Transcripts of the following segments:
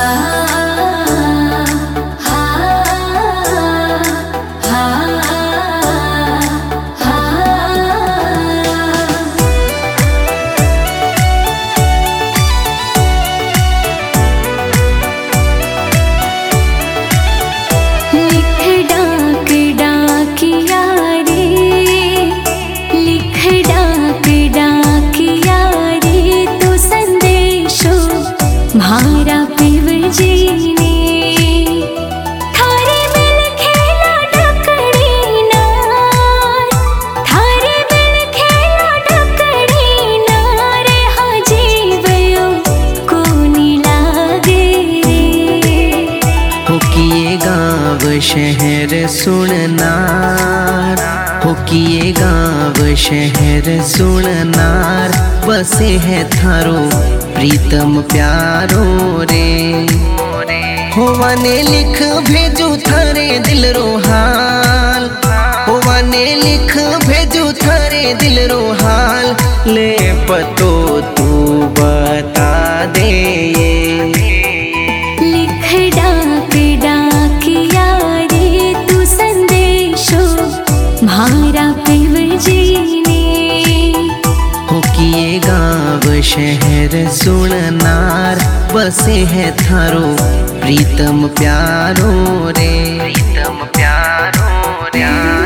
शहर सुननार हो किए गाँव शहर सुननार बसे है थारो प्रीतम प्यारो रे होवाने लिख भेजू थारे दिल रो हाल होवाने लिख भेजू थारे दिल रो हाल ले पतो तू बता दे शहर सुननार बसे है थारो प्रीतम प्यारो रे प्रीतम प्यारो रे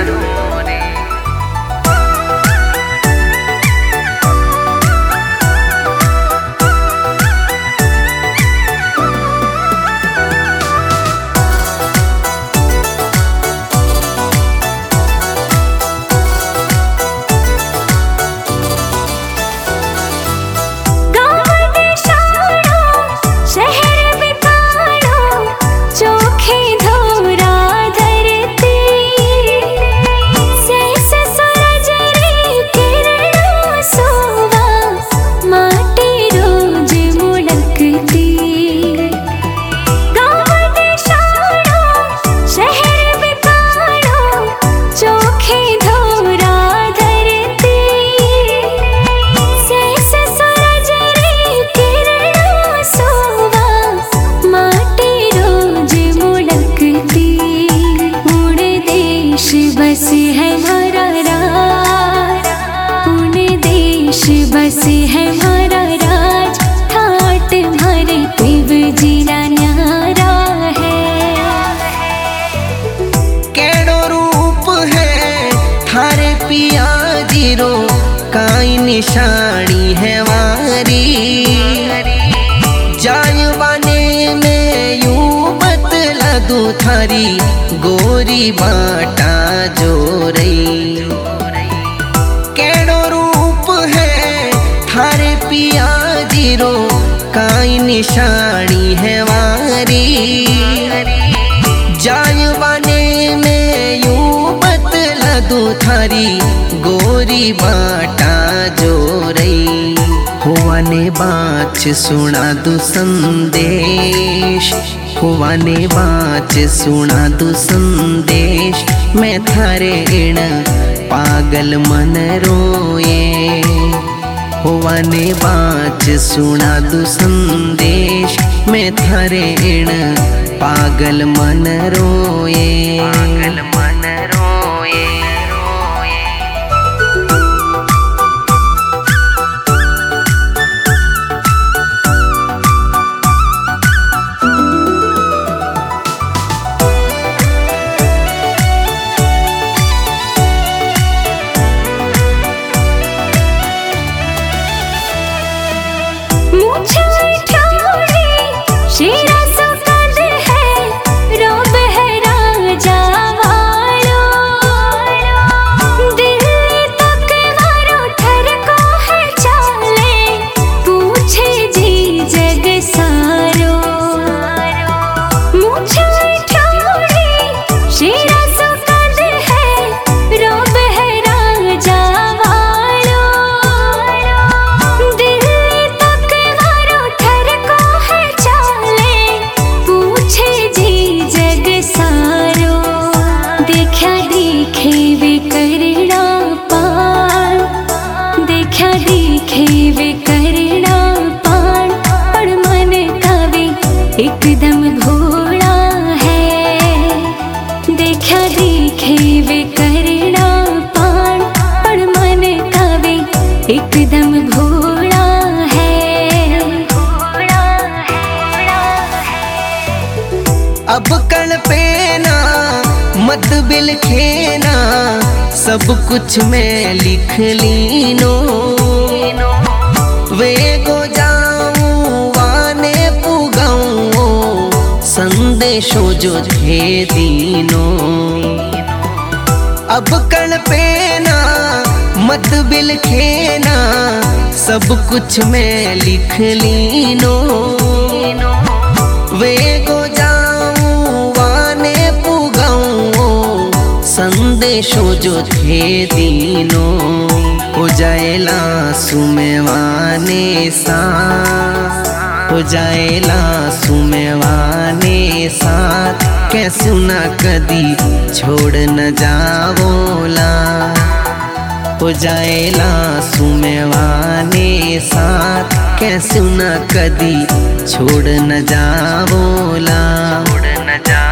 बसी है हमारा राज ठाट भरे पिव जीरा न्यारा है केड़ो रूप है थारे पिया जीरो काई निशानी है वारी जायवाने में यूं बतला दू थारी गोरी बाटा जो रही पिया जीरो काई निशानी है वारी जायवाने में यूं बतला दू थारी गोरी बाटा जो रही हुआने बाच सुना दू संदेश हुआने बाच सुना दू संदेश मैं थारे इण पागल मन रोए होवाने बाच सुना दू संदेश मैं थारे इण पागल मन रोए पागल मन रोए एक एकदम भोला है। अब कण पे ना मत बिल खेना, सब कुछ मैं लिख लीनो। वे गो जाऊं वाने पुगाऊं, संदेशो जो थे दीनो। अब कण पे ना मत बिल खेना, सब कुछ मैं लिख लीनो। वे गो जाऊं वाने पुगाऊं, संदेशो जो थे दीनो। हो जाएला सुमेवाने साथ, हो जाएला सुमेवाने साथ, कैसे न कदी छोड़ न जावोला। हो जाएला सुमेवाने साथ, कैसे न कदी छोड़ न जावोला।